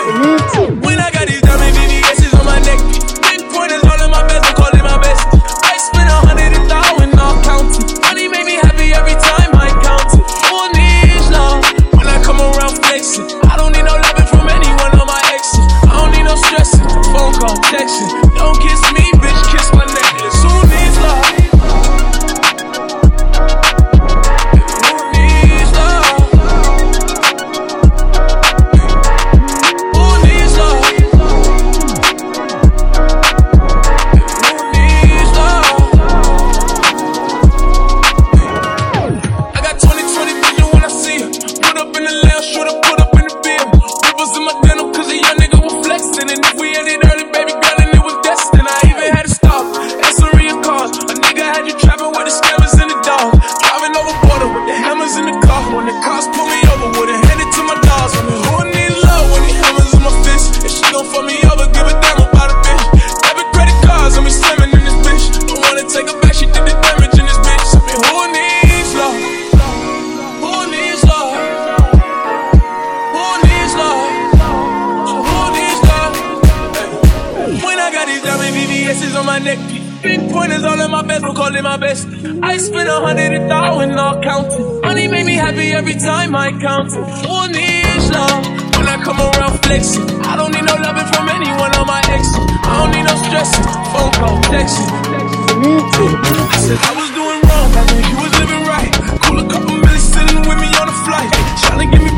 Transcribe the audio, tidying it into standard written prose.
When I got these diamond VVS's on my neck, big pointers all in my best, I call it my best. I spend 100,000 all counting. Money make me happy every time I count it. Who needs love when I come around flexing? I don't need no loving from anyone on my exes. I don't need no stressing, phone call, texting. Don't kiss me, bitch, kiss my necklace. Who needs love? On my neck, big pointers all in my best, we'll call it my best. I spend 100,000 all counting. Money make me happy every time I count it. Who needs love when I come around flexing? I don't need no loving from anyone on my exes. I don't need no stressing, phone call, texting. I said I was doing wrong, I knew you was living right. Cool a couple million sitting with me on a flight, trying to give me